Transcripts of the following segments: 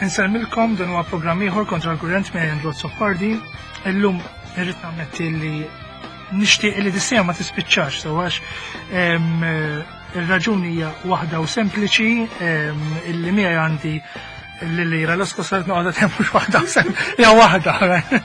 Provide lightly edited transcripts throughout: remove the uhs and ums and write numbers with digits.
Insemmilkom dan huwa programm ieħor kontra l-kurrent minn Rods of Party. Illum irrid nammetti li nixtieq li dis-sejja ma tispiċċax sewwax ir-raġuni hija waħda u sempliċi illi miegħi għandi l-lira l-oskos għalt noqgħod mhux waħda u sempliċi hija waħda.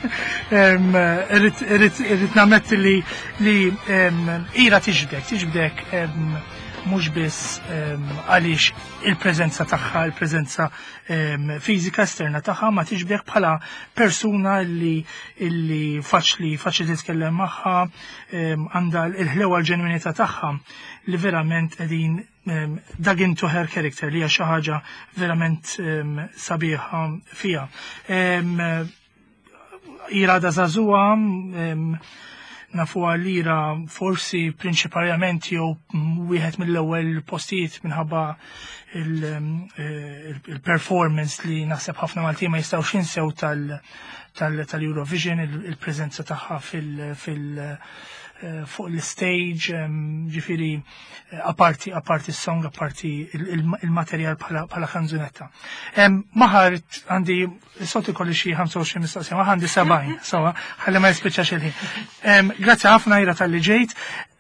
Irrid nammetti li ira tiġbdek mhux biss għaliex il-preżenza tagħha, il-preżenza fiżika esterna tagħha ma tiġbdek bħala persuna illi faċli titkellem magħha, għandha l-ħlewa l-ġenwinità tagħha li verament qegħdin dug into her character li hija xi ħaġa verament sabiħa fiha. Ira da żagħżugħa nafu għal-lira forsi prinċipalment jew wieħed mill-ewwel postijiet minħabba il-performance li naħseb ħafna Malti ma jistgħux jinsew tal-Eurovision, il-preżenza tagħha fuq l-stage, ġifieri aparti s-song, aparti il-materjal bħala kanzunetta. Maħar għandi solti kolli xi 25 mistoqsija, ma għandi 70, sawa, ħalli ma jispiċċax il-ħin. Grazzi ħafna Ira tal-li ġejt.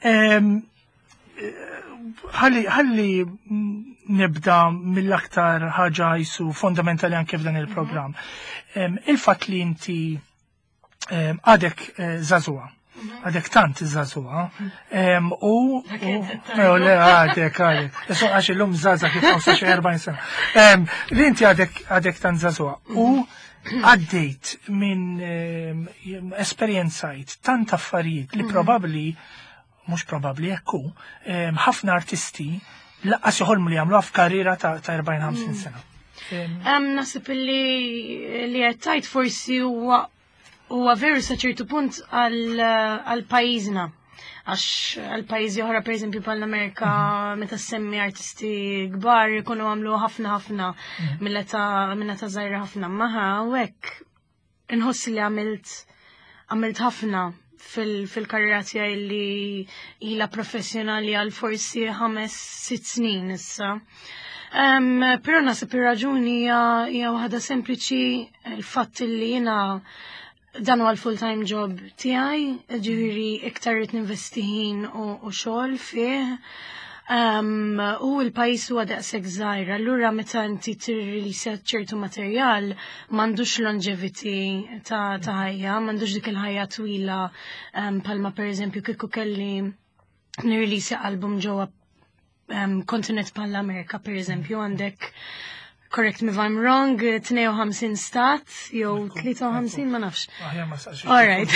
Ħalli nibda mill-aktar ħaġa jsu fondamentali anke f'dan il-programm. Il-fatt li inti għadek żagħżugħa. Għadek tant iż-żagħżugħa u għadek għax illum żgħażagħ kif hawn sa xi 40 sena. Li inti għadek tant żagħżugħa u għaddejt minn esperjenzajt tant affarijiet li probabbli mhux probabbli hekk hu ħafna artisti laqqas joħolmu li jagħmluha f'karriera ta' 40-50 sena. Naħseb li qed tajt forsi huwa veru sa ċertu punt għal pajjiżna. Għax għal pajjiżi oħra pereżempju bħall-Amerika meta semmi artisti kbar ikunu għamlu ħafna mill-età żgħira ħafna. Maħa u hekk inħoss li għamilt ħafna fil-karriera tiegħi li ilha professjonali għal forsi 5-6 snin issa. Però naħseb ir-raġuni hija waħda sempliċi il-fatt li jiena dan huwa l-full-time job tiegħi, ġifieri iktar rid ninvesti ħin u xogħol fih. U l-pajjiż huwa daqshekk żgħir, allura meta inti tirrilisja ċertu materjal m'għandux longevity ta' ħajja, m'għandux dik il-ħajja twila bħalma pereżempju kieku kelli nirrilisja album ġewwa kontinent bħall-Amerika pereżempju għandek correct me if I'm wrong, 52 stat, jew 53, ma nafx. All right.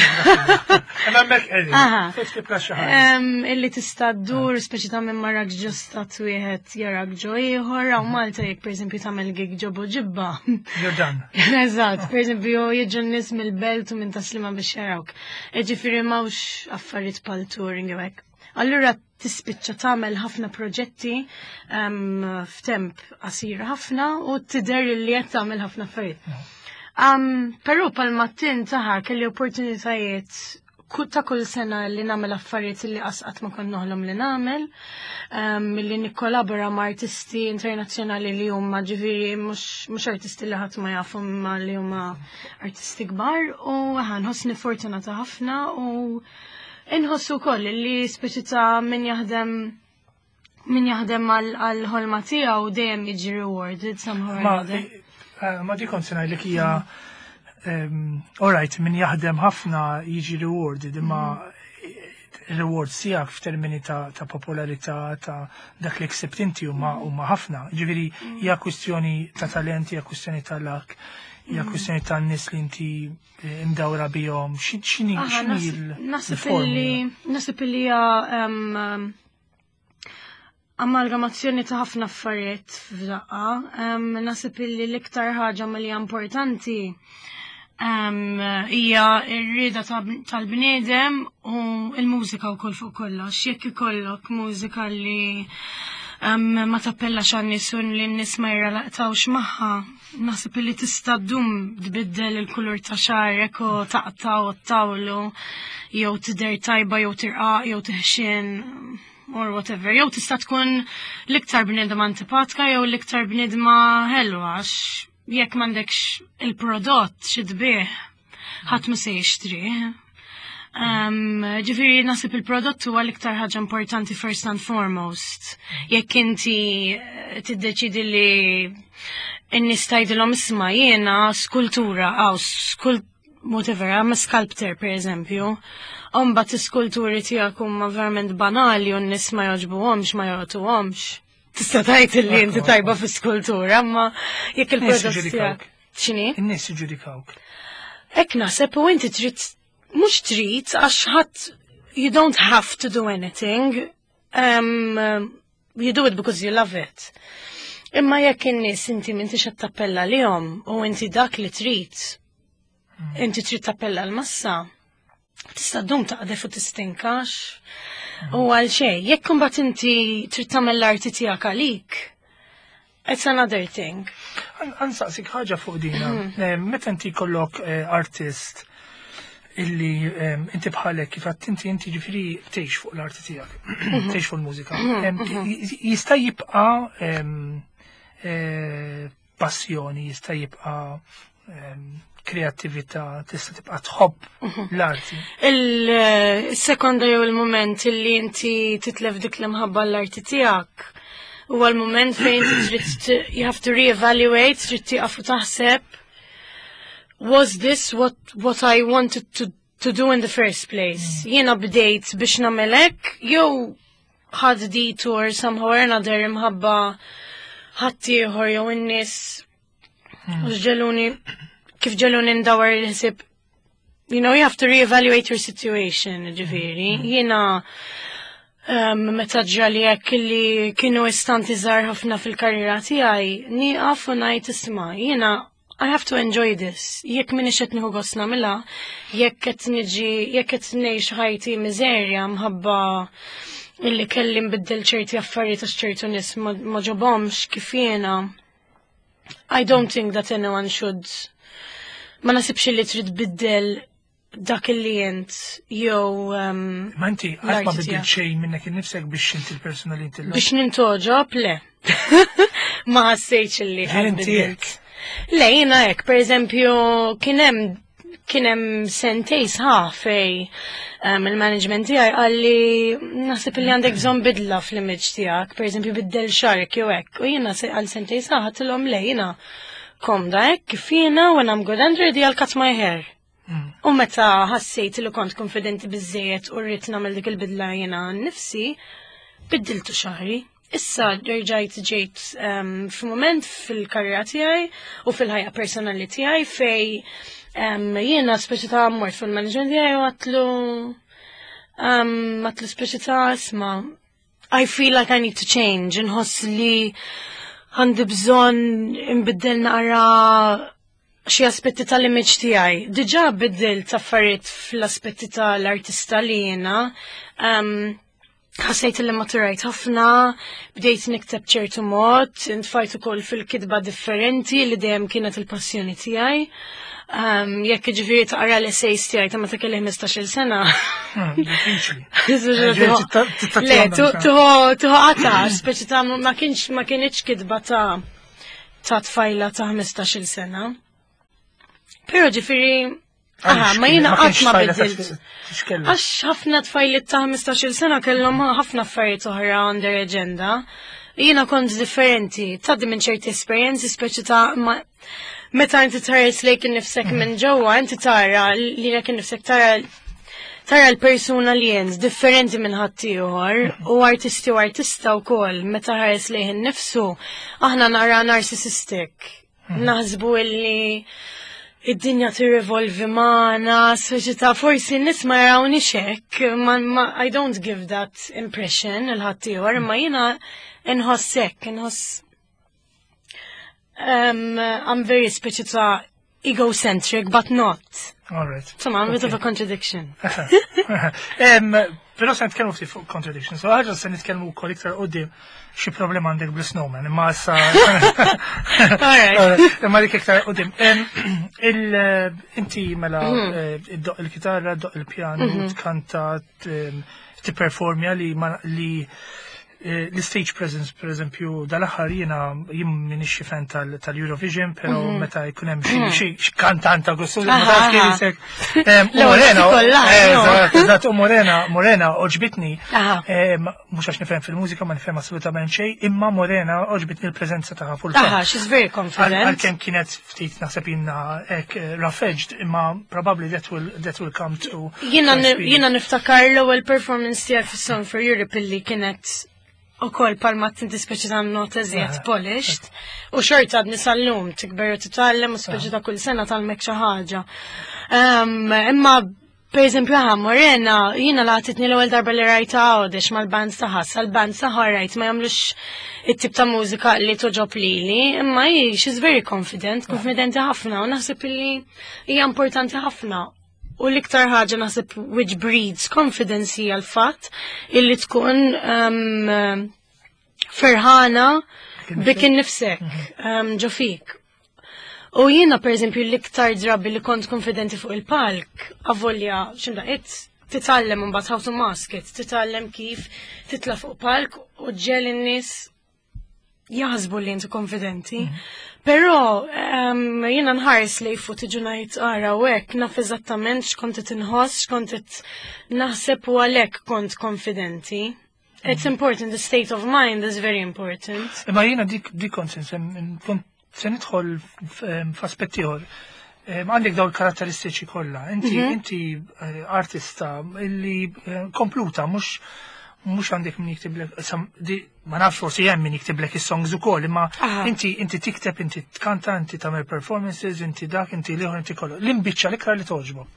Illi tista' ddur, speċi ta' minn marrak ġo stat wieħed jarak ġo ieħor, u Malta jekk pereżempju tagħmel gig ġobu ġibba. Jordan. Eżatt, pereżempju jiġu nies mill-belt u minn taslima biex jarawk. Ġifieri m'hawnx affarijiet bħal touring hekk. Allura tispiċċa tagħmel ħafna proġetti f'temp qasir ħafna u tidher li qed tagħmel ħafna affarijiet. Però palma taħar kelli opportunitajiet ta' kull sena li nagħmel affarijiet li qatt ma kont noħlom li nagħmel, milli nikkolabora ma' artisti internazzjonali li huma ġifieri mhux artisti li ħadd ma jafu ma li huma artisti kbar u nħossni fortunata ħafna u inħossu koll li speċi ta' min jaħdem għal-ħolma tiegħu dejjem jiġi rewarded somehow or other. Ma di kont se ngħidlek hija alright min jaħdem ħafna jiġi rewarded imma rewards tiegħek f'termini ta' popolarità ta' dak li ksibt inti huma ħafna. Ġifieri hija kwistjoni ta' talent, hija kwistjoni ta' luck. hija kwistjoni tan-nies li inti imdawra bihom, x'inhi Nasib li hija amalgamazzjoni ta' ħafna affarijiet f'daqqa. Nasib li l-iktar ħaġa li hija importanti hija r-rieda tal-bniedem u l-mużika wkoll fuq kollox. Jekk ikollok mużika li ma tappellax għan-nies u li n-nies ma jirrelaqtawx magħha, naħseb li tista' ddum tbiddel il-kulur ta' xarek u taqtaw t-tawlu jew tidher tajba jew tirqaq jew teħxin or whatever. Jew tista' tkun l-iktar bniedem antipatika jew l-iktar bniedma ħelwa għax jekk m'għandekx il-prodott xi tbieħ, ħadd ma se jixtrih. Ġifieri nasib il-prodott huwa l-iktar ħaġa importanti first and foremost. Jekk inti tiddeċidi li n-nies tgħidilhom isma' jiena skultura whatever, I'm a sculptor per eżempju. Mbagħad is-skulturi tiegħek huma verament banali u n-nies ma jogħġbuhomx ma jogħtuhomx. Tista' tgħid li inti tajba fis-skultura, imma jekk il-prodott tiegħek. X'inhi? In-nies jiġġudikawk. Hekk naħseb u inti trid mhux trid għax ħadd you don't have to do anything. You do it because you love it. Imma jekk in-nies inti m'intix qed tappella lihom u inti dak li trid, inti trid tappella l-massa, tista' ddum taqdef u tistinkax. U għal xejn, jekk imbagħad inti trid tagħmel l-arti tiegħek għalik, it's another thing. Ansaqsik ħaġa fuq dina, meta inti jkollok artist illi inti bħalek kif inti ġifieri tgħix fuq l-arti tiegħek, tgħix fuq il-mużika. Jista' jibqa' passjoni, jista' jibqa' kreattività, tista' tibqa' tħobb l-arti. Il-sekonda jew il-moment illi inti titlef dik l-imħabba l-arti tiegħek huwa l-moment fejn trid you have to re-evaluate, trid tieqaf u taħseb was this what I wanted to do in the first place? Jiena bdejt biex nagħmel hekk jew ħadd detour somehow or another imħabba ħadd ieħor jew in-nies kif ġeluni ndawar il-ħsieb. You know, you have to re-evaluate your situation, ġifieri. Jiena meta ġrali hekk li kienu istanti żgħar ħafna fil-karriera tiegħi, nieqaf u ngħid isma' jiena I have to enjoy this. Jekk minix qed nieħu gost nagħmilha, jekk qed ngħix ħajti miżerja mħabba illi kelli nbiddel ċerti affarijiet għax ċertu nies ma ġobhomx kif jiena. I don't think that anyone should. Ma nasibx li trid biddel dak illi int jew ma inti qatt ma biddel xejn minnek innifsek biex inti l-persuna li inti biex nintoġob le. Ma ħassejtx illi biddelt. Le, jiena hekk, pereżempju kien hemm sentej sħaħ fej il-management tiegħi qalli naħseb li għandek bżonn bidla fl-image tiegħek, pereżempju biddel xarek jew hekk. U jiena għal sentej sħaħ għadtilhom le jiena komda hekk kif jiena when I'm good and ready I'll cut my hair. U meta ħassejt li kont konfidenti biżżejjed u rrid nagħmel dik il-bidla jiena nnifsi, biddiltu xahri. Issa rġajt ġejt f'mument fil-karriera tiegħi u fil-ħajja personali tiegħi fej jiena speċi ta' mort fil-management tiegħi u għatlu speċi ta' isma' I feel like I need to change, inħoss li għandi bżonn inbiddel naqra xi aspetti tal-image tiegħi. Diġà biddilt affarijiet fl-aspetti tal-artista li jiena. Ħassejt li maturajt ħafna, bdejt nikteb ċertu mod, intfajt ukoll fil-kitba differenti li dejjem kienet il-passjoni tiegħi. Jekk ġifieri taqra l-essays tiegħi ta' meta kelli 15-il sena. Le, tuħu qata, speċi ta' ma kienx kitba ta' tfajla ta' 15-il sena. Però ġifieri ma jiena qatt ma biddilt. Għax ħafna tfajlit ta' 15-il sena kellhom ħafna affarijiet oħra on their agenda. Jiena kont differenti, tgħaddi minn ċerti esperjenzi speċi ta' meta inti tħares lejk innifsek minn ġewwa, inti tara li lek innifsek tara l-persuna li jens differenti minn ħadd ieħor u artista wkoll meta ħares lejh innifsu aħna nara narcissistic. Naħsbu illi id-dinja tirrevolvi magħna, soċjetà forsi n-nies ma jarawniex hekk, I don't give that impression il-ħadd ieħor, imma jiena inħoss hekk, I'm very speċi ta' egocentric, but not. All right. Insomma, I'm a bit of a contradiction. Però se nitkellmu ftit fuq contradiction, so ħaġa se nitkellmu wkoll iktar qudiem xi problema għandek bl-snowman, imma issa imma dik iktar qudiem. Inti mela iddoq il-kitarra, ddoq il-pjanu, tkanta, tipperformja li l-stage presence, per eżempju, dal-aħħar jien minix fan tal-Eurovision, pero meta jkun hemm xi kantanta għussu, ma tafx kif jisek. Morena, Morena oġbitni, mhux għax nifhem fil-mużika ma nifhem assolutament xejn, imma Morena oġbitni l-preżenza tagħha full-palk. She's very confident. Għalkemm kienet ftit naħseb jiena hekk raffeġġd, imma probably that will come to. Jiena niftakar l-ewwel performance tiegħek fis-Song for Europe illi kienet ukoll palma tinti speċi ta' nota eżjed polished u xorta għadni sal-lum tikber u titgħallem u speċi ta' kull sena tal-mek xi ħaġa. Imma per eżempju Morena jiena laqtitni l-ewwel darba li rajta għodex mal-band taħa, sal-band taħa rajt ma jagħmlux it-tip ta' mużika li toġob lili, imma she's very confidenti ħafna u naħseb li hija importanti ħafna. U l-iktar ħaġa naħseb which breeds confidence hija l-fatt illi tkun ferħana bik innifsek ġo fik. U jiena pereżempju l-iktar drabi li kont konfidenti fuq il-palk, avolja x'imdaqqiet titgħallem imbagħad how to mask it, titgħallem kif titla' fuq palk u ġġel in-nies jaħsbu li inti konfidenti. Però jiena nħares li footage ngħid ara u hekk naf eżattament x'kont qed inħoss, x'kont qed naħseb u għalhekk kont konfidenti. It's important, the state of mind is very important. Imma jiena dik kont se nidħol f'aspett ieħor. Għandek dawn il-karatteristiċi kollha. Inti artista illi kompluta mhux għandek min jiktiblek, ma nafx forsi hemm min jiktiblek is-songs ukoll, imma inti tikteb, inti tkanta, inti tagħmel performances, inti dak, inti liħor, inti kollu. L-imbiċċa l-iktar li toġbok.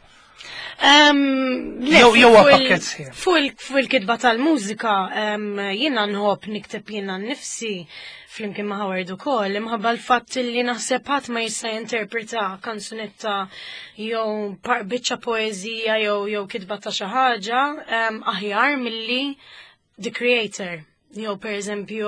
Jew pakkett sħiħ. Fuq il-kitba tal-mużika jiena nħobb nikteb jiena nnifsi flimkien ma' Howard ukoll, imħabba l-fatt li naħseb ħadd ma jista' jinterpreta kanzunetta jew biċċa poeżija jew kitba ta' xi ħaġa aħjar milli the creator. Jew pereżempju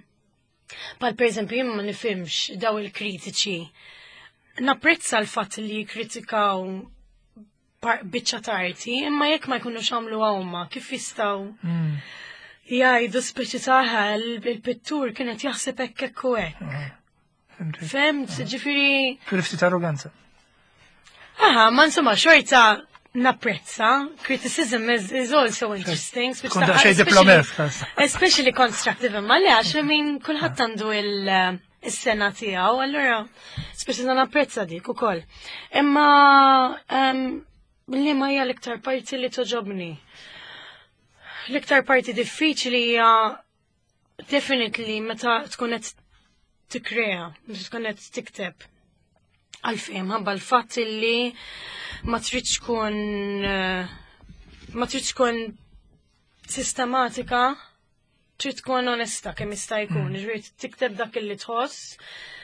jien ma nifhimx daw il-kritiċi. Napprezza l-fatt li jikkritikaw biċċa tarti, imma jekk ma jkunux għamlu huma kif jistgħu jgħidu speċi taħħa il-pittur kienet jaħseb hekk u hekk. Femt, ġifieri. Ftit arroganza. Ma insomma xorta napprezza. Criticism is also interesting. Especially constructive imma li għax kulħadd għandu il-sena tiegħu, allura speċi ta' napprezza dik ukoll. Imma li ma hija l-iktar parti li toġobni. L-iktar parti diffiċli hija definitely meta tkun qed tikkrea, meta tkun qed tikteb. Għalfejn ħabba l-fatt li ma tridx tkun sistematika, trid tkun onesta kemm jista' jkun, ġifieri tikteb dak li tħoss.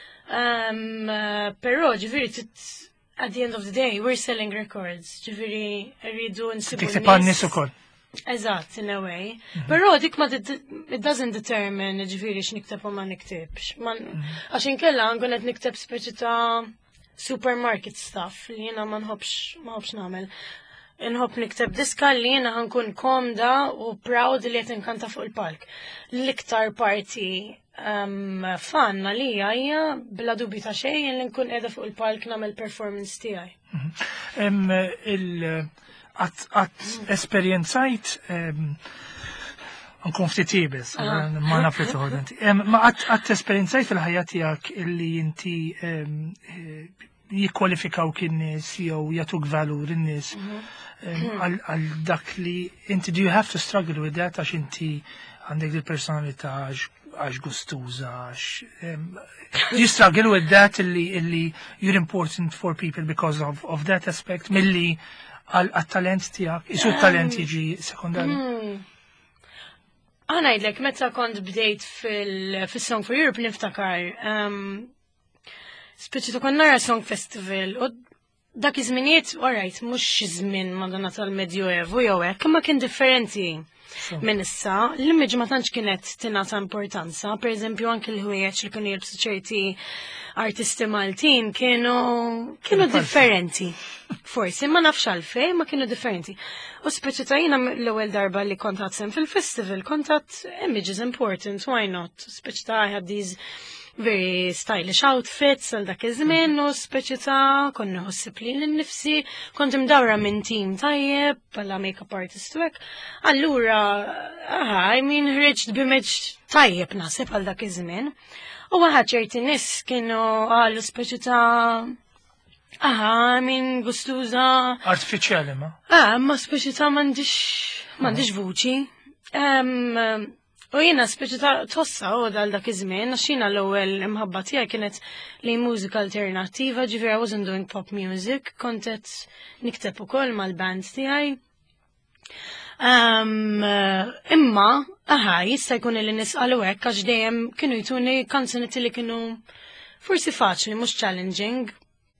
Però ġifieri at the end of the day we're selling records, ġifieri rridu nsibu. Tikteb għan-nies ukoll. Eżatt, in a way. Però dik ma it doesn't determine ġifieri x'nikteb u ma niktibx. Għax inkella nkun qed nikteb speċi ta' supermarket stuff li jiena ma nħobbx nagħmel. Inħobb nikteb diska li jiena ħankun komda u proud li qed inkanta fuq il-palk. L-iktar parti fanna li hija bla dubju ta' xejn li nkun qiegħda fuq il-palk nagħmel performance tiegħi. Għat esperienzajt nkun ftit ibes, ma naf li toħodenti. Ma għat esperienzajt fil-ħajja tiegħek illi inti jikkwalifikaw kien-nies jew jagħtuk valur in-nies għal dak li inti do you have to struggle with that għax inti għandek il-personalità għax gustuża do you struggle with that illi you're important for people because of that aspect milli għal-talent tijak, isu talent jiġi sekundari? Għanajdlek, meta kont bdejt fil-Song for Europe niftakar, speċi tu kon nara Song Festival, u dak iż-żminijiet, alright, mhux żmien madonna tal-Medjuevu jew hekk, imma kien differenti minn issa. L-image ma tantx kienet tingħata importanza, pereżempju anke l-ħwejjeġ li kienu jilbsu ċerti artisti Maltin kienu differenti. Forsi, ma nafx għalfejn, ma kienu differenti. U speċi ta' jiena l-ewwel darba li kont ħadsem fil-festival, kont ħadd images important, why not? Speċi ta' I had these very stylish outfits għal dak iż-żmien u speċi ta' konni ħossib li l-nifsi, kont imdawra minn team tajjeb bħala make-up artist u hekk. Allura, ħriġt b'image tajjeb naħseb għal dak iż-żmien. U ċerti nies kienu għallu speċi ta' gustuża. Artificiali ma? Ma speċi ta' m'għandix vuċi. U jiena speċi ta' tossa u dal dak iż-żmien, għax jiena l-ewwel imħabba tiegħi kienet li mużika alternattiva, ġifieri I wasn't doing pop music, kontet nikteb ukoll mal-band tiegħi. Imma, jista' jkun li nisqalu hekk għax dejjem kienu jtuni kanzunetti li kienu forsi faċli, mhux challenging.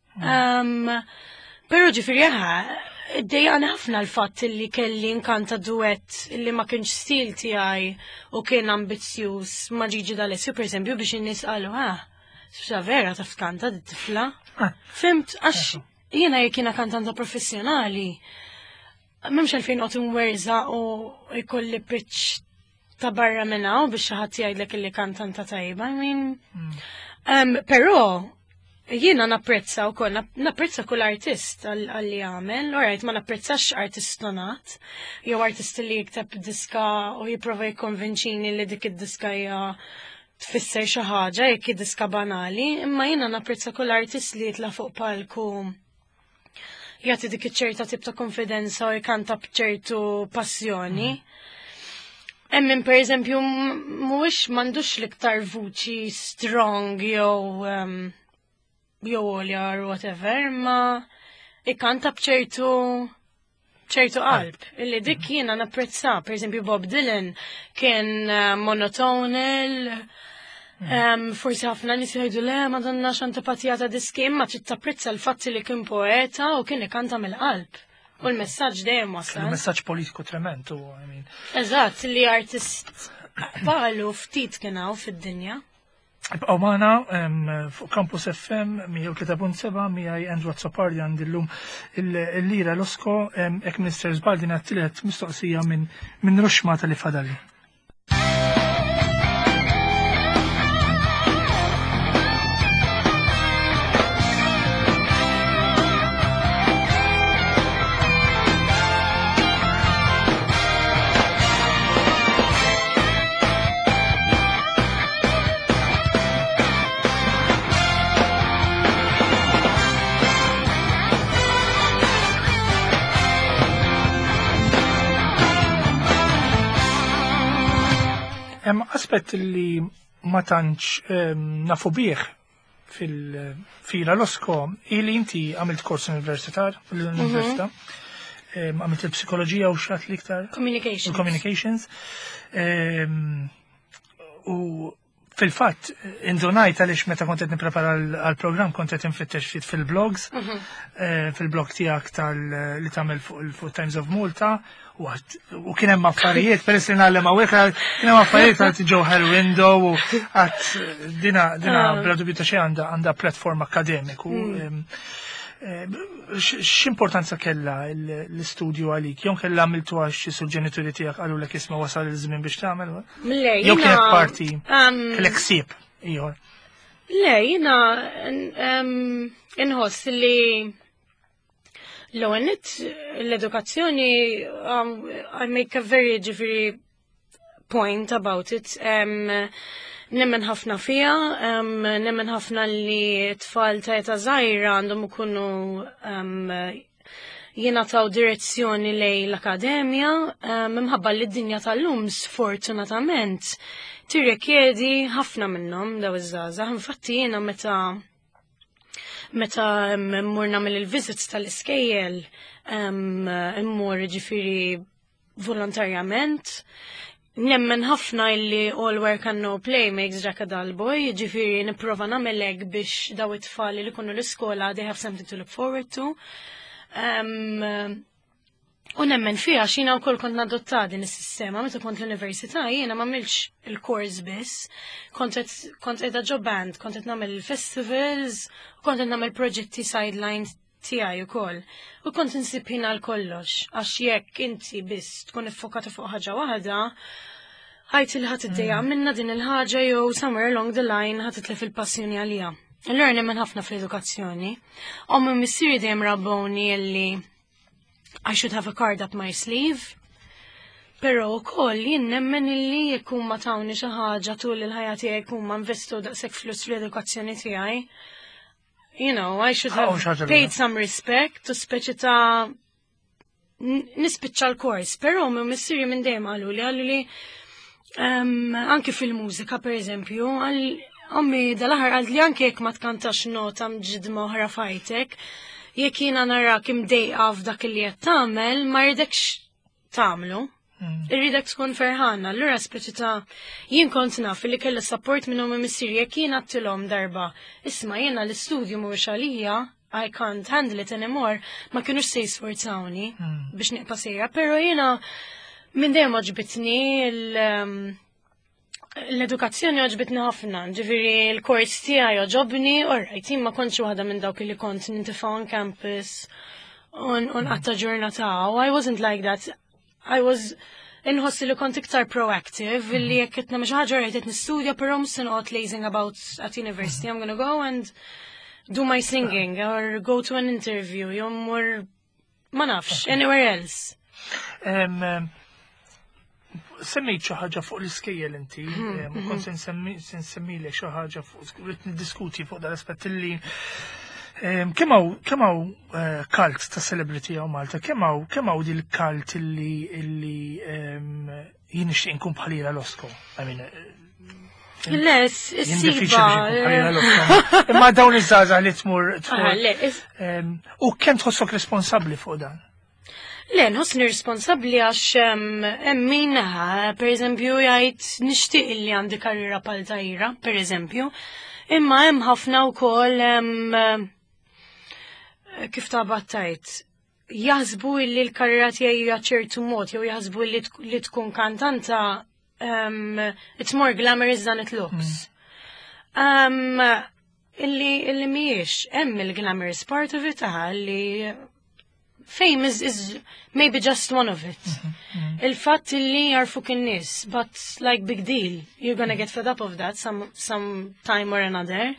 Però ġifieri Dejjani ħafna l-fatt li kelli nkanta duett li ma kienx stil tiegħi u kien ambizzjuż ma Gigi D'Alessio pereżempju biex in-nies qalu xa vera taf tkanta dit-tifla. Fimt għax jiena jekk jiena kantanta professjonali m'hemmx għalfejn qod imwerża u jkolli pitch ta' barra minn hawn biex xi ħadd jgħidlek illi kantanta tajba. Però jiena napprezza wkoll, napprezza kull artist għalli għamel, alright, ma napprezzax artist tonat, jew artist li jikteb diska u jipprova jikkonvinċini li dik id-diska hija tfisser xi ħaġa jekk id-diska banali, imma jiena napprezza kull artist li jitla' fuq palku jagħti dik iċ-ċerta tip ta' konfidenza u jkanta b'ċertu passjoni. Min pereżempju mhuwiex m'għandux l-iktar vuċi strong jew olja or whatever, ma ikkanta bċertu qalb. Illi dik jiena napprezza, per esempio Bob Dylan kien monotonal, forsi ħafna nies jgħidu le madonna x'antipatija ta' diski, imma trid tapprezza l-fatt li kien poeta u kien ikkanta mill-qalb. U l-messaġġ dejjem wasal. Il-messaġġ politiku trement u Eżatt, li artist bħalu ftit kien hawn fid-dinja. Ibqaw maħna fuq Campus FM 103.7 miħaj Andrew Azzopardi għandillum il-lira l-osko ek Minister Zbaldi għattilet mistoqsija minn ruxma tal-li fadalli. Aspett li ma tantx nafu bih fil-fila l-osko ili inti għamilt kors universitar fil-università, għamilt il-psikoloġija u xat liktar communications u fil-fatt indunajt għalix meta kontet niprepara għal-program kontet infittex fit fil-blogs fil-blog tijak li tamel fuq Times of Malta u kien hemm affarijiet peress li nagħlem hawnhekk kien hemm affarijiet għad Joe Window u għad dina bla dubju ta' xejn għandha platform akademiku. X'importanza kellha l-istudju għalik? Jew kellha għamiltu għax sul-ġenituri tiegħek qalulek isma' wasal iż-żmien biex tagħmel? Jew kienet parti kellek ksieb ieħor? Le, jiena inħoss li l-edukazzjoni, I make a very ġifiri point about it. Nemmen ħafna fija, nemmen ħafna li tfal ta' eta zaħira għandhom ikunu jingħataw direzzjoni lej l-akademja, minħabba li d-dinja tal-lum sfortunatament tirrekjedi ħafna minnhom daw iż-żgħażagħ. Infatti jiena meta mmur nagħmel il-visits tal-iskejjel immur ġifieri volontarjament Nemmen ħafna illi all work and no play makes Jack a dull boy, ġifiri niprofa namelek biex daw it-tfal li kunu l-iskola, they have something to look forward to. U nemmen fija xina u koll kont nadotta din is-sistema, meta kont l-università jiena ma milx il-kors biss, kont qed job band, kont qed nagħmel festivals, kont qed nagħmel proġetti sideline tiegħi ukoll. U kont insib ħina l-kollox, għax jekk inti biss tkun iffokata fuq ħaġa waħda, ħajt il ħadd iddejja minna din il-ħaġa jew somewhere along the line ħadd titlef il-passjoni għalija. Allura nemmen ħafna fl-edukazzjoni. Ommi missieri dejjem rabboni illi I should have a card up my sleeve. Pero wkoll jien nemmen illi jekk huma tawni xi ħaġa tul il-ħajja tiegħi jekk huma investu daqshekk flus fl-edukazzjoni tiegħi. You know, I should have paid some respect to speċi ta' nispiċċa l-kors, pero mi missieri minn dejjem għallu li anki fil-mużika per eżempju, ommi dal-aħħar għal li anki jekk ma tkantax nota mġidma oħra fajtek, jekk jiena narak imdejqa f'dak li qed tagħmel, ma rridekx tagħmlu. Irridek tkun ferħana, allura speċi ta' jien kont naf li kella support minnhom imissieri jekk jien għattilhom darba. Isma' jiena l-istudju mhuwiex għalija, I can't handle it anymore, ma kienux se jisforzawni biex nieqpa sejra, però jiena minn dejjem oġbitni l-edukazzjoni oġbitni ħafna, ġifieri l-kors tiegħi oġobni, orrajt jien ma kontx waħda minn dawk li kont nintifa' on campus on qatta ġurnata, I wasn't like that. I was inħossi li kont iktar proactive, illi jekk qed nagħmel xi ħaġa rajt qed nistudja però mhux se noqgħod lazing about at university. I'm gonna go and do my singing or go to an interview jew mmur ma nafx anywhere else. Semmejt xi ħaġa fuq l-iskejjel inti, kont se nsemmilek xi ħaġa fuq rid niddiskuti fuq dal-aspett illi kemm hawn kalt ta' celebrity għaw Malta, kemm hawn di l-kalt illi jien nixtieq inkun bħalila l-Osko. Les, is-siba. Imma dawn iż-żgħażagħ li tmur. U kemm tħossok responsabbli fuq dan? Le, nħossni responsabbli għax hemm min per eżempju jgħid nixtieq illi għandi karriera bħal tajra, per eżempju, imma hemm ħafna wkoll kif ta' battajt, jaħsbu illi l-karriera tiegħi hija ċertu mod, jew jaħsbu li tkun kantanta it's more glamorous than it looks. Illi mhijiex hemm il-glamorous part of it li fame is maybe just one of it. Il-fatt illi jarfuk in-nies, but like big deal, you're gonna get fed up of that some time or another.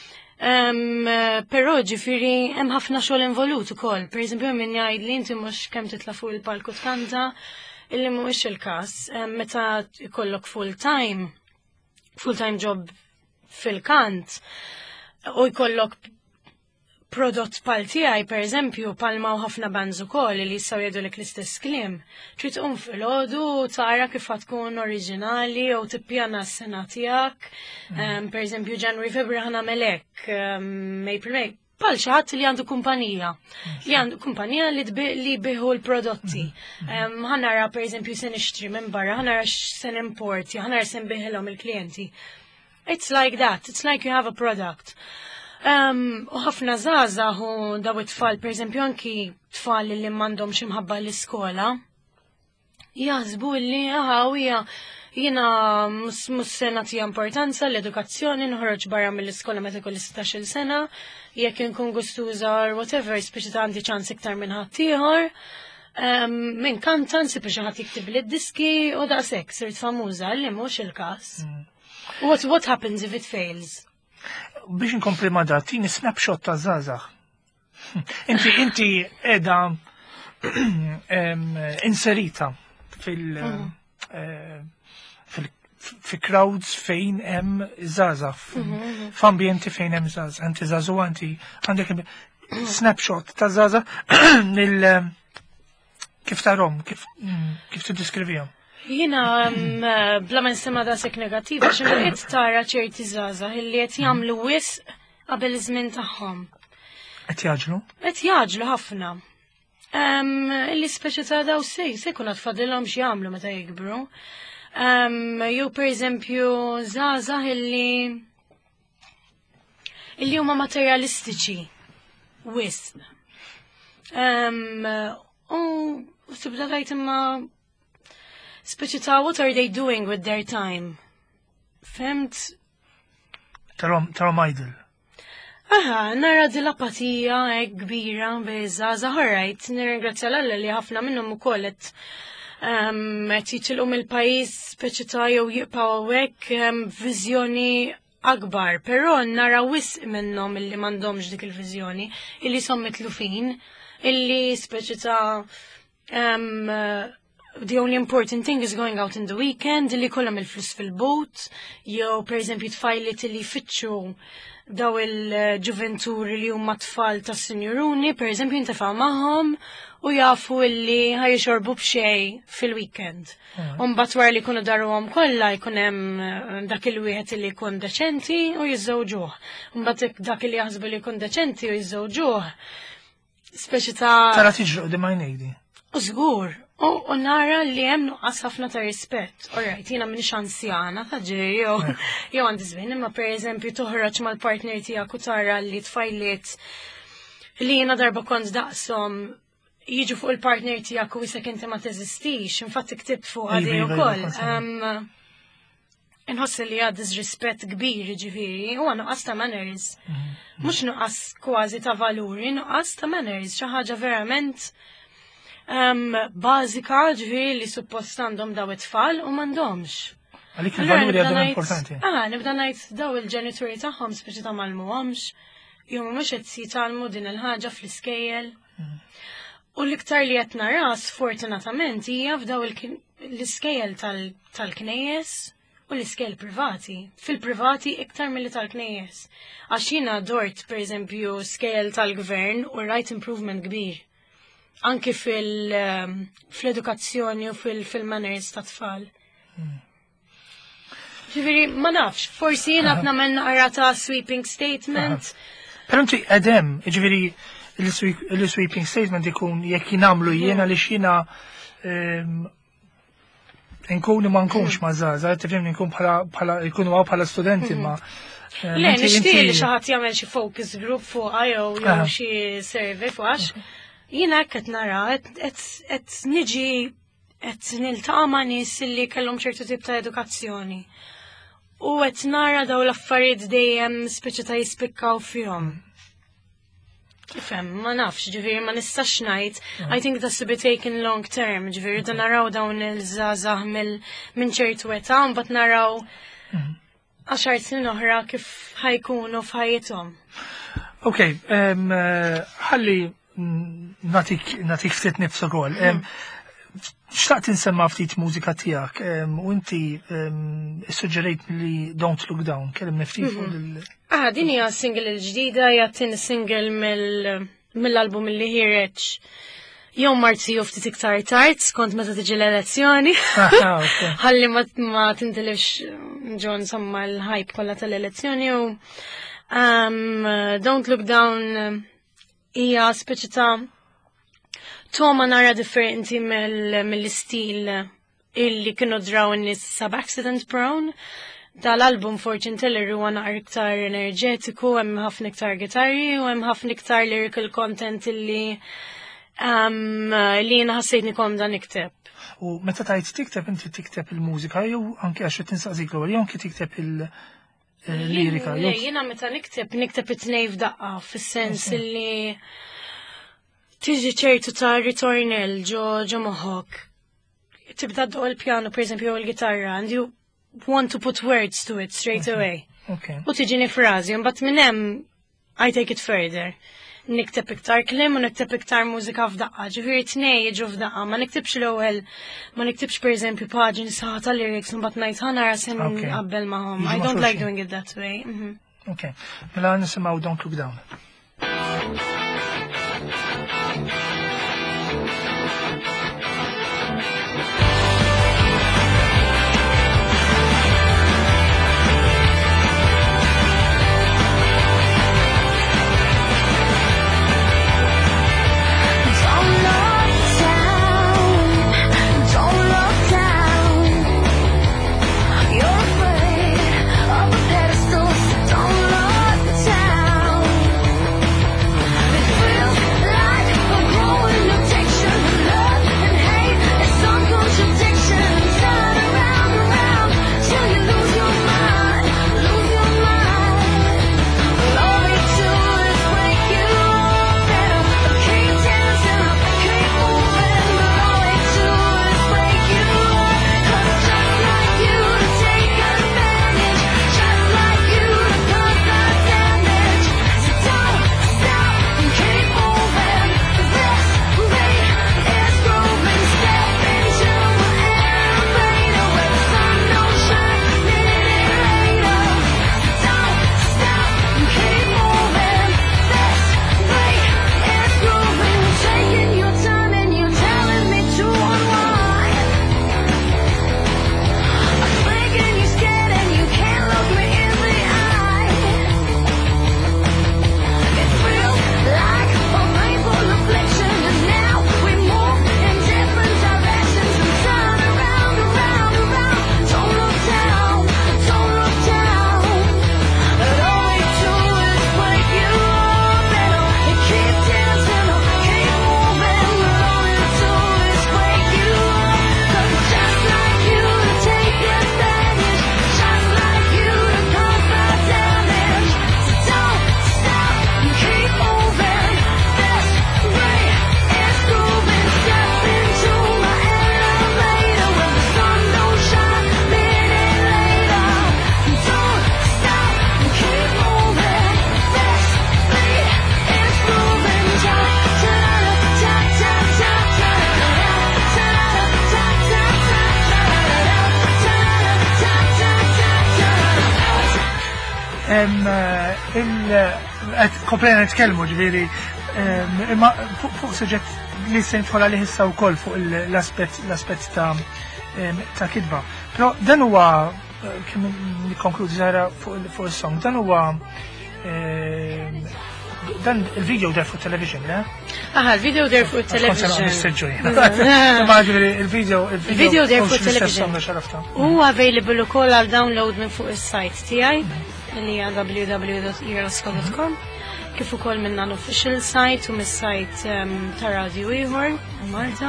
Però ġifiri hemm ħafna xogħol involut ukoll. Per eżempju min jgħid li inti mhux kemm titla' fuq il-palku tkanta illi mhuwiex il-każ. Meta jkollok full-time job fil-kant u jkollok prodott pal tiegħi per eżempju palma u ħafna bands ukoll li jistgħu jgħidulek l-istess kliem. Trid tqum filgħodu tara kif tkun oriġinali u tippjana s-sena tiegħek. Per eżempju January February ħanagħmel hekk, April May. Bħal xi ħadd li għandu kumpanija. Li għandu kumpanija li jbieħu l-prodotti. Ħanara per eżempju se nixtri minn barra, ħanara se nimporti, ħanara se nbieħilhom il-klijenti. It's like that. It's like you have a product. U ħafna żgħażagħ u daw it-tfal, per eżempju anki tfal li m'għandhomx imħabba l-iskola, jaħsbu li jiena mhux se nagħtiha importanza l-edukazzjoni, noħroġ barra mill-iskola meta ikolli 16-il sena, jekk inkun gustuża or whatever, speċi ta' għandi ċans iktar minn ħadd ieħor. Min kanta nsib xi ħadd jiktib li d-diski u daqshekk sirt famuża li mhux il-każ. What happens if it fails? Biex nkompli ma' da, tini snapshot ta' zazax. Inti edha inserita fi crowds fejn hemm zazax, f'ambjenti fejn hemm zazax. Anti zazu għandek snapshot ta' zazax kif tarom, kif tiddiskrivihom. Jina, bla ma nsema da sek negativa, xemma qed tara ċerti żgħażagħ illi qed jagħmlu wisq qabel iż-żmien tagħhom. Qed jaġlu? Qed jaġlu ħafna. Illi speċi ta' daw se jkun qed fadilhom x'jagħmlu meta jikbru. Jew per eżempju żgħażagħ illi huma materialistiċi wisq. U tibda tgħid imma speċi ta' what are they doing with their time? Femt? Tarom idle. Aha, nara di l-apatija kbira beża, zaħarajt, nirringrazzja l-Alla li ħafna minnhom ukoll qed jitilqu mill-pajjiż speċi ta' jew jibqgħu hawnhekk viżjoni akbar, però nara wisq minnhom illi m'għandhomx dik il-viżjoni, illi sommitlu fin, illi speċi ta' the only important thing is going out in the weekend, illi kollhom il-flus fil-boat, jew per eżempju tfajlit illi jfittxu daw il-ġuventuri li huma tfal ta' sinjuruni, per eżempju jintefgħu magħhom u jafu illi ħajxorbu b'xej fil-weekend. Mbagħad wara li jkunu darhom kollha jkun hemm dak il-wieħed illi jkun deċenti u jiżżewġuh. Mbagħad dak li jaħsbu li jkun deċenti u jiżżewġuh. Speċi ta' Tara tiġri qudiem għajnejdi. U żgur. U nara li hemm nuqqas ħafna ta' rispett. Alright, jiena m'iniex anzjana ta' ġiri jew għandi żmien, imma pereżempju toħroġ mal-partner tiegħek u tara li tfajliet li jiena darba kont daqshom jiġu fuq il-partner tiegħek u isek inti ma teżistix, infatti ktibt fuq għadi wkoll. Inħossi li għad disrispett kbir ġifieri, u nuqqas ta' manners. Mhux nuqqas kważi ta' valuri, nuqqas ta' manners, xi ħaġa verament bażika ġifieri li suppost għandhom daw it-tfal u m'għandhomx. Għalik il-valuri għadhom importanti. Nibda ngħid daw il-ġenituri tagħhom speċi ta' m'għallmuhomx, jew mhux qed jitalmu din il-ħaġa fl-iskejjel. U l-iktar li qed nara sfortunatament hija f'daw l-iskejjel tal-knejjes u l-iskejjel privati. Fil-privati iktar milli tal-knejjes. Għax jiena dort pereżempju skejjel tal-gvern u right improvement kbir. Anki fil-edukazzjoni u fil-manners ta' tfal. Ġifieri ma nafx, forsi jiena qed nagħmel naqra ta' sweeping statement. Però inti qegħdem, ġifieri il-sweeping statement ikun jekk jinamlu jiena li xina nkunu ma nkunx ma żgħażagħ, tifhimni nkun bħala jkunu għaw bħala studenti ma. Le, nixtieq li xi ħadd jagħmel xi focus group fuq jew xi survey fuq għax jiena hekk qed nara qed niġi qed niltaqa' ma' nies li kellhom ċertu tip ta' edukazzjoni. U qed nara daw l-affarijiet dejjem speċi ta' jispikkaw fihom. Kifem, ma nafx, ġifieri ma nistax ngħid. I think that's to be taken long term, ġifieri da naraw dawn il-żgħażagħ minn ċertu età, mbagħad naraw 10 snin oħra kif ħajkunu f'ħajjithom. Okay, ħalli natik ftit nifsu għol. Xtaqt insemma ftit mużika tijak, u inti suġġerejt li Don't Look Down, kellem niftit fuq din hija single il-ġdida, hija tin single mill-album li ħireġ jew Marzi u ftit iktar tard, skont meta tiġi l-elezzjoni. Ħalli ma tintilifx ġon somma l-hype kollha tal-elezzjoni u Don't Look Down hija speċi ta' toma nara differenti mill-istil illi kienu draw n-nis sub-accident prone. Dal-album Fortune Teller huwa naqra iktar enerġetiku, hemm ħafna iktar gitarri u hemm ħafna iktar lyrical content illi jiena ħassejtni komda nikteb. U meta tajt tikteb inti tikteb il-mużika jew anke għax tinsaqsik l-ewwel jew anke tikteb il-lirika. Jiena meta nikteb it-tnejn f'daqqa fis-sens illi tiġi ċertu ta' ritornel ġo moħħok. Tibda ddoq il-pjano, per eżempju, jew il-gitarra, and you want to put words to it straight away. U tiġini frażi, mbagħad minn hemm I take it further. Nikteb iktar kliem u nikteb iktar mużika f'daqqa. Ġifieri tnej jiġu f'daqqa, ma niktibx l-ewwel, ma niktibx per eżempju paġini sħaħa ta' lyrics mbagħad ngħid ħanara se nqabbel magħhom. I don't like doing it that way. Okay. Mela nisimgħu Don't Look Down. komplejna nitkellmu ġifieri imma fuq suġġett li se nidħol għalih issa wkoll fuq l-aspett ta' kidba. Però dan huwa kemm nikkonkludi żgħira fuq is-song, dan huwa dan il-video der fuq television, le? Aha, il-video der fuq television. Il-video der fuq television. Huwa available ukoll għal download minn fuq is-sajt tiegħi li hija www.erasko.com. Kif ukoll minn l-official site u mis-sajt ta' Radio ieħor Malta.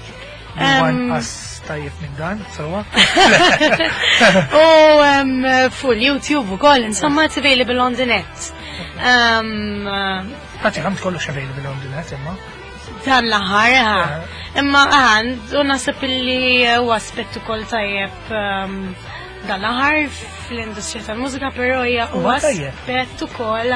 Tajjeb minn dan, sewa. U full YouTube ukoll, insomma it's available on the net. Pratikament kollox available on the net, imma. Dan l-aħħar, imma u naħseb illi huwa aspett ukoll tajjeb dan l-aħħar fl-industrija tal-mużika, però hija huwa aspett ukoll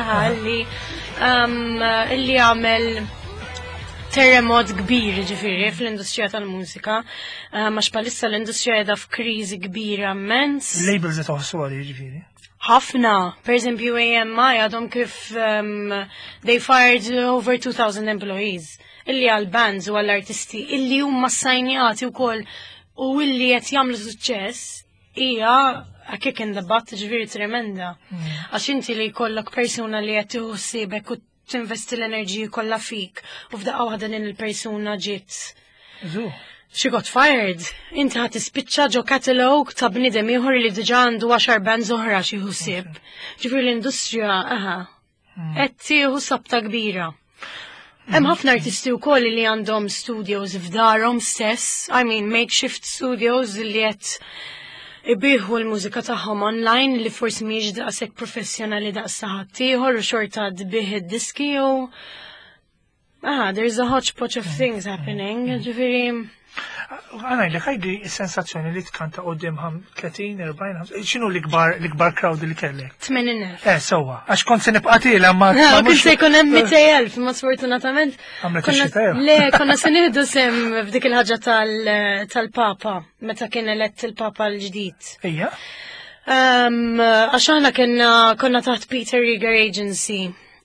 li għamel terremot kbir ġifiri fl-industrija tal-mużika, ma xpalissa l-industrija edha f'kriżi kbira immens. Labels qed toħossu għali ġifiri. Ħafna, per eżempju AMI għadhom kif they fired over 2,000 employees illi għal-bands u għall-artisti illi huma sajnjati wkoll u illi qed jagħmlu suċċess hija għakek indabat ġifiri tremenda. Għax inti li jkollok persuna li qed tieħu ssibek u tinvesti l-enerġiji kollha fik u f'daqqa waħda din il-persuna ġiet. She got fired. Inti ħadd tispiċċa ġo catalog ta' bniedem ieħor li diġà għandu 10 bands oħra xi ħsieb. Ġifier l-industrija qed tieħu sabta kbira. Hemm ħafna artisti wkoll li għandhom studios f'darhom stess, I mean makeshift studios li qed ibiħu l-mużika tagħhom online li forsi mhijiex daqshekk professjonali daqs ħadd ieħor u xorta tbieħ id-diski u there's a hodgepodge of things happening, ġifieri. Għanajlek, għajdi s-sensazzjoni li tkanta qoddim 30, 40, xinu l-ikbar crowd li kellek? 80,000. Sowa, għax kont se nibqatil, ma. Kont se jkun hemm 200,000, ma sfortunatament. Għamlet ix-xitajew. Le, konna se nieħdu sem f'dik il-ħaġa tal-Papa, meta kien elett il-Papa l-ġdid. Ejja. Għax aħna konna taħt Peter Rieger Agency,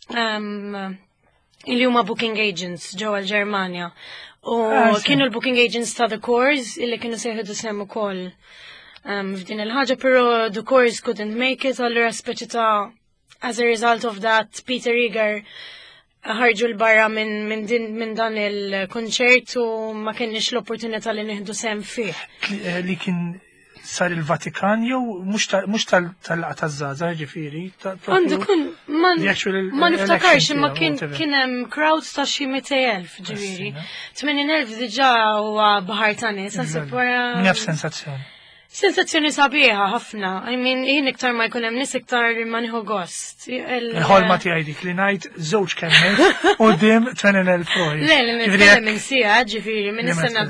il huma booking agents ġewwa l-Ġermanja. U kienu l-booking agents ta' The Course illi kienu seħħdu sem ukoll f'din il-ħaġa, però The Course couldn't make it, allura speċi ta' as a result of that Peter Rieger ħarġu l-barra minn dan il-konċert u ma kienx l-opportunità li nieħdu sem fih. Li kien sar il-Vatikan jew mhux tal-laqgħa taż-żgħażagħ ġifieri. Għandu kun ma niftakarx imma kien hemm crowds ta' xi 200,000 ġifieri. 80,000 diġà huwa baħar ta' nies naħseb wara. Nef sensazzjoni. Sensazzjoni sabiħa ħafna. I mean, jien iktar ma jkun hemm nies iktar ma nieħu gost. Il-ħolma tiegħi dik li ngħid żewġ kelmiet quddiem 20,000 froj. Le, nitkellem minn sija ġifieri minn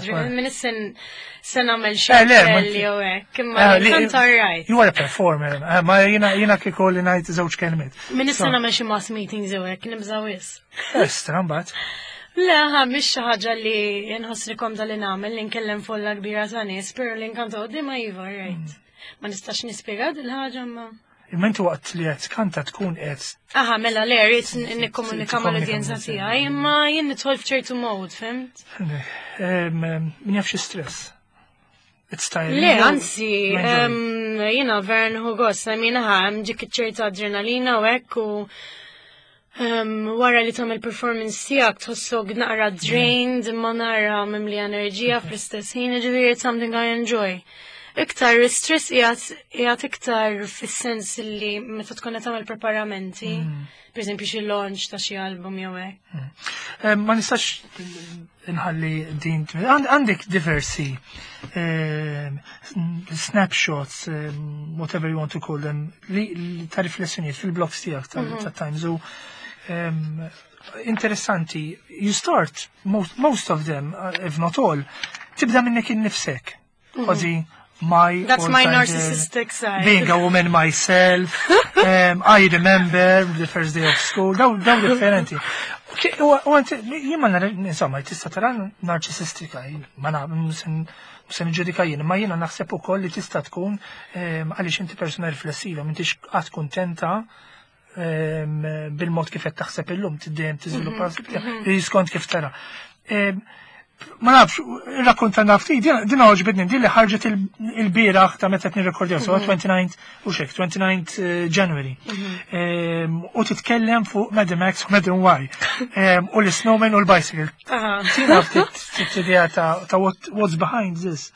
se nagħmel xi jew hekk, imma kont alright. You are a performer, ma jiena kieku li ngħid żewġ kelmiet. Min issa nagħmel xi mass meetings jew hekk nibżgħu wis. Strambad. Le, mhix xi ħaġa li nħossrikom li nagħmel li nkellem folla kbira ta' nies, però li nkanta quddiem iva right. Ma nistax nispjega din ħaġa ma. Imma inti waqt li qed kanta tkun qed. Mela le rrid nikkomunika mal-udjenza tiegħi, imma jien nidħol f'ċertu mod, fimt? Min jaf xi stress. Le, anzi, jiena vera nħu gost, hemm dik ċerta adrenalina u hekk u wara li tagħmel performance tiegħek tħossok naqra drained imma nara mimli enerġija fl-istess ħin, ġifieri it's something I enjoy. Iktar stress qiegħed iktar fis-sens li meta tkun qed tagħmel preparamenti, pereżempju xi launch ta' xi album jew hekk. Ma nistax inħalli din għandek diversi snapshots, whatever you want to call them, li ta' riflessjonijiet fil-blogs tiegħek ta' Times u interessanti. You start most of them, if not all, tibda minnek innifsek. That's my narcissistic side. Being a woman myself, I remember the first day of school, daw differenti. Jimma insomma, tista tara narcissistika, ma sen ġudika jien, ma jiena naħseb ukoll li tista tkun għaliex inti persuna riflessiva, m'intix qatt kuntenta bil-mod kif qed taħseb illum tiddejjem tiżviluppa li skont kif tara. Ma nafx, rakkonta nafti, din oġbidni, din li ħarġet il-bieraħ ta' meta nirrekordjaw, so 29 January. U titkellem fuq Mad Max u Mad Y. U l-Snowman u l-Bicycle. Tina t-idea ta' what's behind this?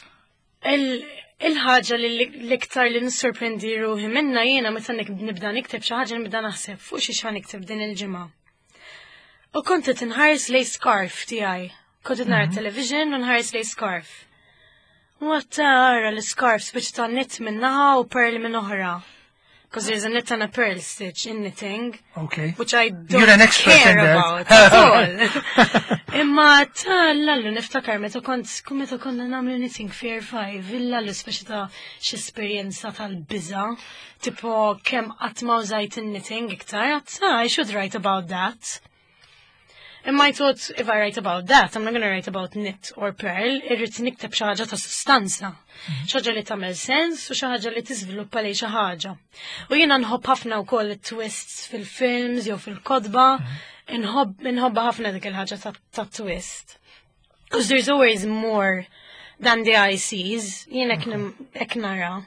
Il-ħaġa li l-iktar li nissorprendi ruħi minna jiena meta nibda nikteb xi ħaġa nibda naħseb fuq xi nikteb din il-ġimgħa. U kont qed inħares lej scarf tiegħi. Kont qed nara television u nħares lej scarf. U għattara l-scarf speċi ta' knit minnaħa u pearl minn oħra. Because there's a knit and a pearl stitch in knitting. Okay. Which I don't You're an expert care in that. about at all. Imma tal-lallu niftakar meta konna nagħmlu knitting Fair 5, il-lallu speċi ta' x'esperjenza tal-biża, tipo kemm qatt ma użajt in-knitting iktar, I should write about that. Imma I thought if I write about that, I'm not going to write about knit or pearl, irrid nikteb xi ħaġa ta' sustanza. Xi ħaġa li tagħmel sens u xi ħaġa li tiżviluppa lejn xi ħaġa. U jiena nħobb ħafna wkoll it-twists fil-films jew fil-kodba, inħobba ħafna dik il-ħaġa ta' Because there's always more than the eye sees, jiena hekk nara.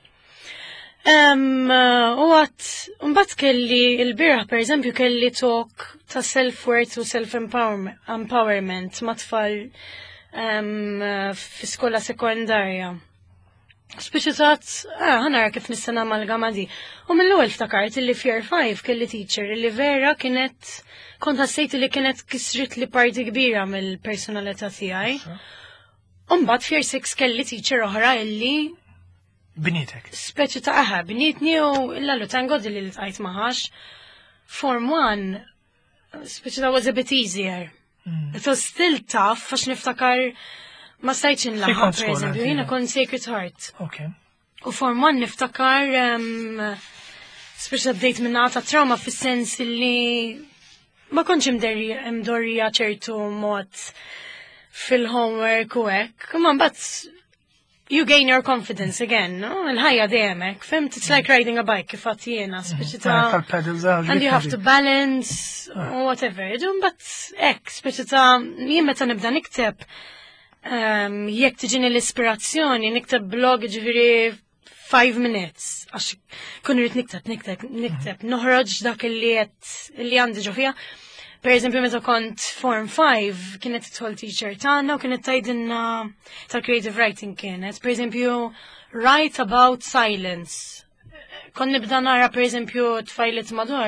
U mbagħad kelli il-bieraħ pereżempju kelli talk ta' self-worth u self-empowerment ma' tfal fi skola sekondarja. Speċi ħanara kif nista' nagħmel di. U mill-ewwel ftakart li Fear 5 kelli teacher li vera kont ħassejt li kienet kisrit li parti kbira mill-personalità tiegħi. U mbagħad Fear 6 kelli teacher oħra illi Bnietek. Speċi ta' bnietni u l-għallu tangod li l-tqajt maħax. Form 1, speċi ta' was a bit easier. It was still tough, għax niftakar ma stajċ inlaħħa, per eżempju, jina kon Sacred Heart. Okay. U Form 1 niftakar, speċi ta' bdejt minna ta' trauma fis-sens li ma konċ imdorrija ċertu mod fil-homework u hekk. Ma mbagħad you gain your confidence again, no? Il-ħajja demek, fimt, it's like riding a bike, kif għatjena, speċi ta' and you have to balance, or whatever. But speċi ta' jien meta nibda nikteb, jekk tiġini l-ispirazzjoni, nikteb blog ġifiri 5 minutes, għax kun rrit nikteb, noħroġ dak li għandi ġofija. Per eżempju, meta kont Form 5, kienet it-tħol teacher tagħna u kienet tajdinna tal-creative writing kienet. Per eżempju, write about silence. Kon nibda nara per eżempju tfajlet madwar,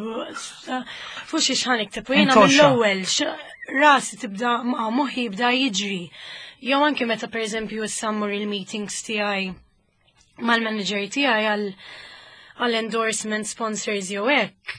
fuq xi xħan ikteb, u jiena mill-ewwel rasi tibda moħħi jibda jiġri. Jew anke meta per eżempju s-summary meetings tiegħi mal-manager tiegħi għall-endorsement sponsors jew hekk.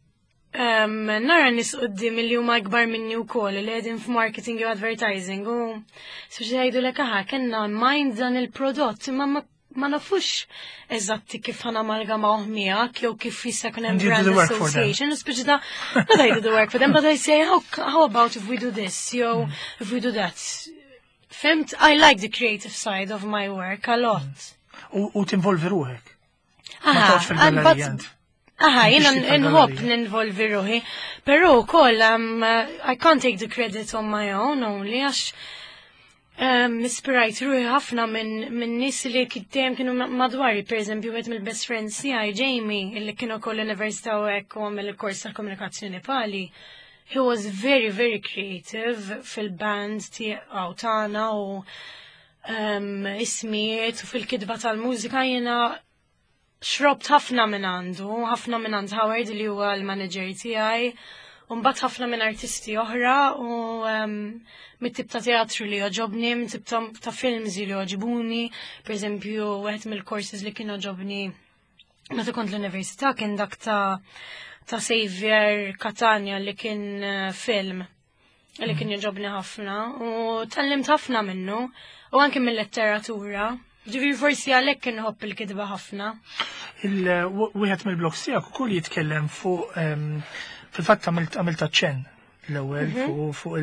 Nara nis qoddim li huma akbar minni wkoll li qegħdin f'marketing u advertising u speċi jgħidu lek kellna mind dan il-prodott imma ma nafux eżatti kif ħana amalgamaw miegħek jew kif jista' jkun hemm brand association, speċi ta' not I do the work for them, but I say how about if we do this, if we do that. Fimt, I like the creative side of my work a lot. U tinvolvi ruħek. Jena nħobb ninvolvi ruħi, pero wkoll I can't take the credit on my own only, għax ispirajt ruħi ħafna minn nis li kienu madwari, per eżempju, għet mill-best friends tiegħi, Jamie, illi kienu koll l-Università u hekk u għamel il-kors tal-komunikazzjoni pali. He was very, very creative fil-band tiegħu tagħna u ismijiet u fil-kidba tal-mużika jena xrobt ħafna minn għandu, ħafna minn għand Howard li huwa l-manager tiegħi, u mbagħad ħafna minn artisti oħra u mit-tip ta' teatru li joġobni, mit-tip ta' films li joġibuni, per eżempju, wieħed mill-courses li kienu joġobni meta kont l-università kien dak ta' Xavier Catania li kien film li kien joġobni ħafna u tallimt ħafna minnu u anke mill-letteratura. Ġifiri forsi għalek kien hopp il-kidba ħafna. Wieħed mill-blogs tiegħek ukoll jitkellem fuq fil-fatt għamilta ċen l-ewwel fuq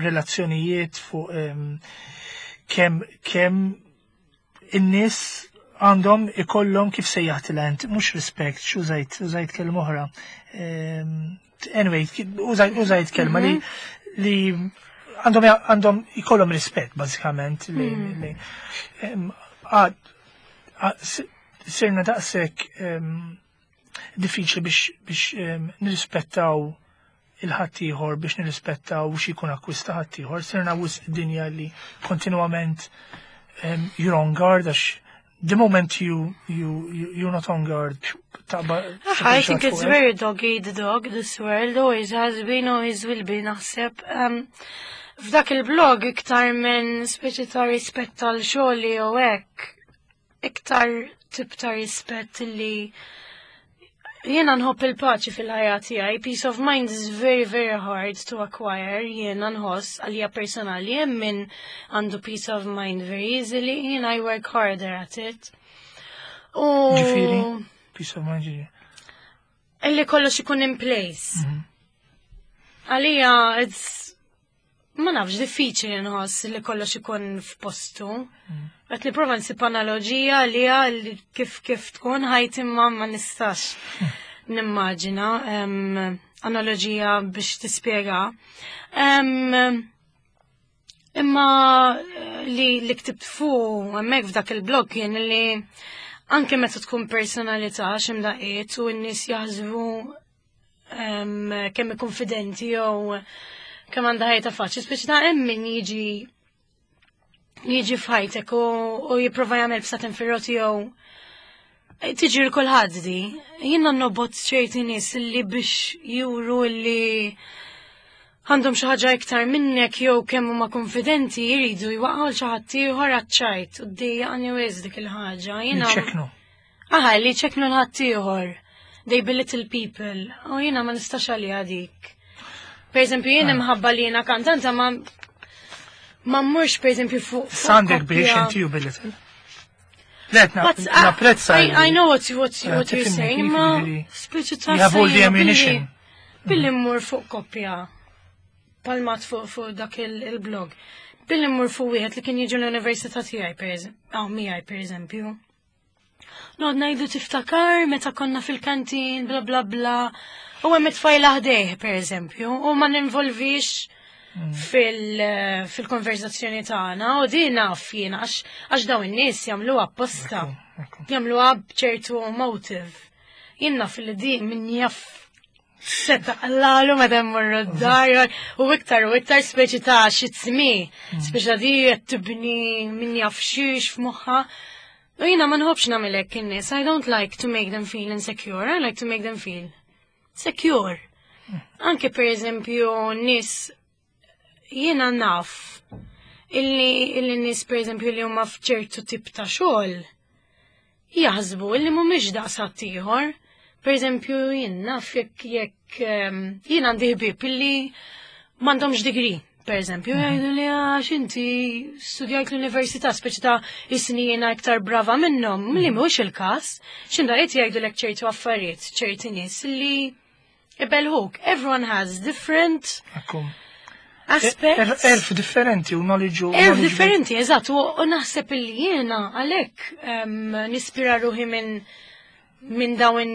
il-relazzjonijiet fuq kemm in-nies għandhom ikollhom kif sejjaħt il-ent, mhux respect, użajt kelma oħra. Anyway, użajt kelma li għandhom ikollhom rispett bażikament li sirna daqshekk diffiċli biex nirrispettaw il-ħaddieħor, biex nirrispettaw xi jkun akkwista ħaddieħor, sirna wisq dinja li kontinwament you're on guard għax the moment you're not on guard. I think it's very dog eat dog. This world always has been, always will be. Naħseb f'dak il-blog iktar minn speċi ta' rispett tal-xogħli u hekk, iktar tip ta' rispett li jiena nħobb il-paċi fil-ħajja tiegħi. Peace of mind is very, very hard to acquire. Jiena nħoss għalija personali hemm min għandu peace of mind very easily. Jiena I work harder at it. Ġifieri, peace of mind ġifieri. Illi kollox ikun in place. Għalija ma nafx diffiċli nħoss li kollox ikun f'postu. Għet li prova nsib analoġija li kif tkun ħajt imma ma nistax nimmaġina analoġija biex tispjega. Imma li ktibt fuq hemmhekk f'dak il-blog kien li anke meta tkun personalità x'imdaqiet u n-nies jaħsbu kemm konfidenti jew kemm għandha ħajta faċli, speċi ta' hemm min jiġi f'ħajtek u jipprova jagħmel b'sat infirroti jew tiġi l-kulħadd di. Jiena nobot ċerti nies li biex juru li għandhom xi ħaġa iktar minnek jew kemm huma konfidenti jridu jwaqgħu xi ħadd ieħor għaċ-ċajt u ddejjaqni wisq dik il-ħaġa. Aha, li ċeknu l-ħadd ieħor. They belittle people. U jiena ma nistax għalija dik. Per eżempju, jien imħabba li jiena kantanta ma mmurx per eżempju fuq. Sounded biex inti u belittle. Napprezza. I know what you're saying, ma speċi ta' billi mmur fuq koppja. Palmat fuq dak il-blog. Billi mmur fuq wieħed li kien jiġu l-Università tiegħi miegħi per eżempju. Nod ngħidu tiftakar meta konna fil-kantin bla bla bla. U hemm it-tfajla ħdejh per eżempju, u ma ninvolvix fil-konverzazzjoni tagħna u din naf jiena għax dawn in-nies jagħmluha apposta. Jagħmluha b'ċertu motive. Jien naf li din min jaf seta qallalu meta mmorru d-dar u iktar speċi ta' xi tsmi, speċi ta' di qed tibni min jaf xiex f'moħħha. U jiena ma nħobbx nagħmel hekk in-nies. I don't like to make them feel insecure. I like to make them feel secure. Anke per eżempju nies jiena naf illi nies per eżempju li huma f'ċertu tip ta' xogħol jaħsbu illi mhumiex daqs ħaddieħor. Per eżempju jien naf jekk jien għandi ħbieb illi m'għandhomx degree. Per eżempju, jgħidu li għax inti studjajt l-università speċi ta' is-snina iktar brava minnhom, li mhux il-każ, x'imdaqiet jgħidu lek ċertu affarijiet, ċerti nies li ibelħuk. Everyone has different aspects. Elf differenti u knowledge. Elf differenti, eżatt, u naħseb li jiena għalhekk nispira ruħi minn dawn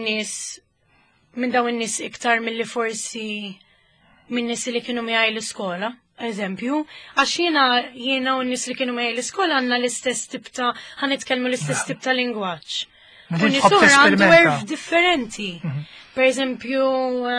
in-nies iktar milli forsi minn nies li kienu miegħi l-iskola. Eżempju, għax jiena u n-nies li kienu miegħi l-iskola għandna l-istess tip ta' ħanitkellmu l-istess tip ta' lingwaġġ. U nies oħra għandu erf differenti. Per eżempju,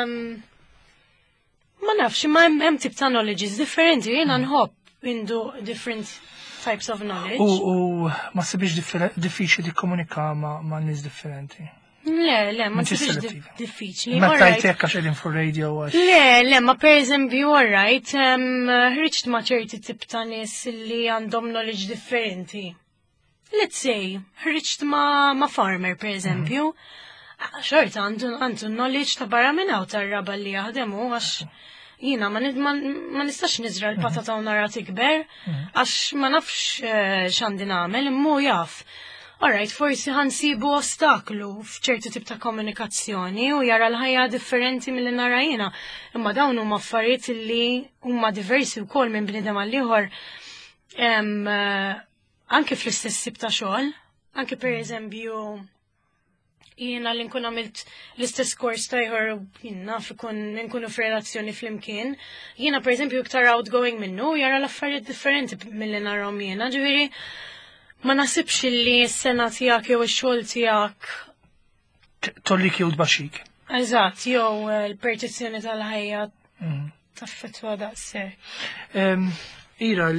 ma nafx, ma hemm tip ta' knowledges differenti, jiena nħobb indu different types of knowledge. U ma sibiex diffiċli komunika ma' nies differenti. Le, ma sibiex diffiċli. Ma tajtek għax edin for radio għax. Le, ma per eżempju, alright, ħriġt ma ċerti tip ta' nies li għandhom knowledge differenti. Let's say, ħriġt ma farmer per eżempju, xorta għandu knowledge ta' barra minn tar-raba li jaħdemu għax jina ma nistax nizra l-patata u nara tikber għax ma nafx x'għandi nagħmel immu jaf. Alright, forsi ħansibu ostaklu f'ċertu tip ta' komunikazzjoni u jara l-ħajja differenti mill-li nara jina. Imma dawn huma affarijiet li huma diversi wkoll minn bniedem għal ieħor anke fl-istess tip ta' xogħol. anke per eżempju, jiena li nkun għamilt l-istess kors tajħor naf nkunu f'relazzjoni fl-imkien. Jiena per eżempju iktar outgoing minnu jara l-affarijiet differenti mill-li narrom jiena. Ġifieri ma nasibx li s-sena tiegħek jew ix-xogħol tiegħek tollik jew tbaxxik. Eżatt, jew l-perċezzjoni tal-ħajja taffettwa daqshekk. Ira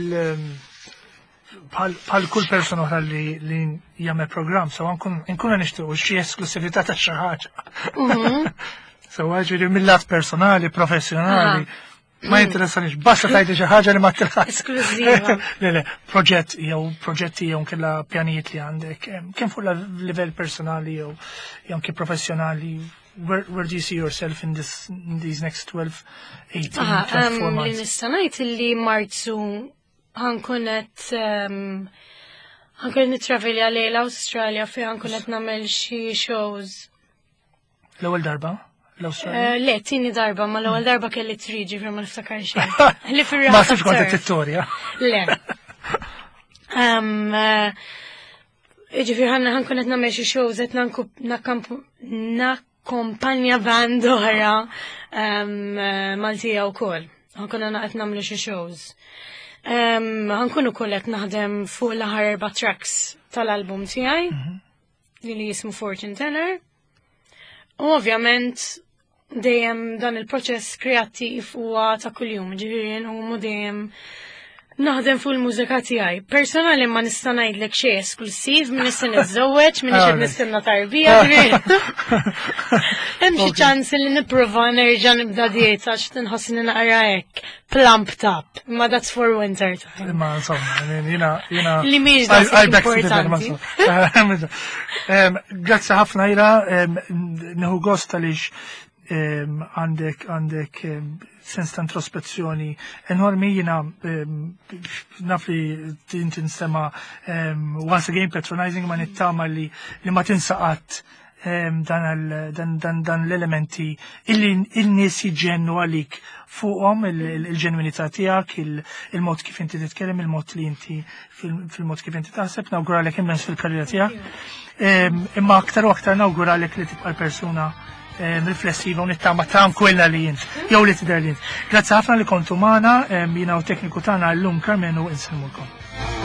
bħal kull persona oħra li jagħmel programm, so nkunu nixtiequ xi esklusività ta' xi ħaġa. So ġifieri mill-lat personali, professjonali, ma jinteressanix basta tgħidli xi ħaġa li ma tilħaqx. Esklużiva. Le, proġetti jew kellha pjanijiet li għandek, kemm fuq livell personali jew anke professjonali. Where do you see yourself in these next 12, 18, 24 months? Li nista' ngħid illi Marzu ħankunet nitravelja lejn l-Awstralja fejn ħankunet nagħmel xi shows. L-ewwel darba l-Awstralja? Le, tieni darba, ma l-ewwel darba kelli triġi fejn ma niftakar xejn. Li Ma sibx kont Vittoria. Le. Ġifier ħankunet nagħmel xi shows qed nakkompanja band oħra Maltija wkoll. Ħankun qed nagħmlu xi shows. Ħankun ukoll qed naħdem fuq l-aħħar 4 tracks tal-album tiegħi li jismu Fortune Teller. U ovvjament dejjem dan il-proċess kreattiv huwa ta' kuljum, ġifieri nqumu dejjem naħdem fuq il-mużika tiegħi. Personali ma nista' ngħidlek xejn esklusiv, min nista' niżżewweġ, min qed nistenna tarbija, hemm xi ċans li nipprova nerġa' nibda dieta għax tinħossni naqra hekk plumped up, ma that's for winter time. Ma insomma, jiena li mhix importanti. Grazzi ħafna Ira, nieħu gost għaliex għandek sens ta' introspezzjoni enormi. Jiena naf li tinti nsema once again patronizing, ma nittama li ma tinsaqat dan l-elementi illi il-nies jiġġennu għalik fuqhom, il-ġenwinità tiegħek, il-mod kif inti titkellem, il-mod li inti fil-mod kif inti taħseb. Nawguralek immens fil-karriera tiegħek. Imma aktar u aktar nawguralek li tibqa' l-persuna riflessiva u nittama tranquilla li jint, jew li tidher li jint. Grazzi ħafna li kontu magħna, jiena u tekniku tagħna llum Carmenu inselmulkom.